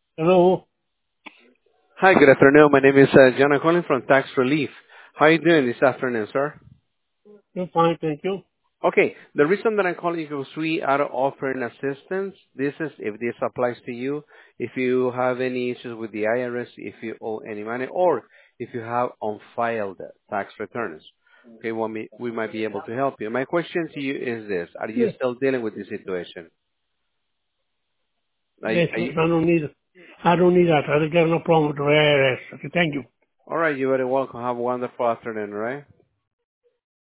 Hello. Hi, good afternoon. My name is John. I'm calling from Tax Relief. How are you doing this afternoon, sir? I'm fine, thank you. Okay, the reason that I'm calling you is we are offering assistance. This is if this applies to you, if you have any issues with the IRS, if you owe any money, or if you have unfiled tax returns. Okay, well, we might be able to help you. My question to you is this: are you Yes, still dealing with this situation? yes, Are you, I don't need it. I don't need that. I got no problem with the IRS. Okay, thank you. all right, you're very welcome. Have a wonderful afternoon, all right?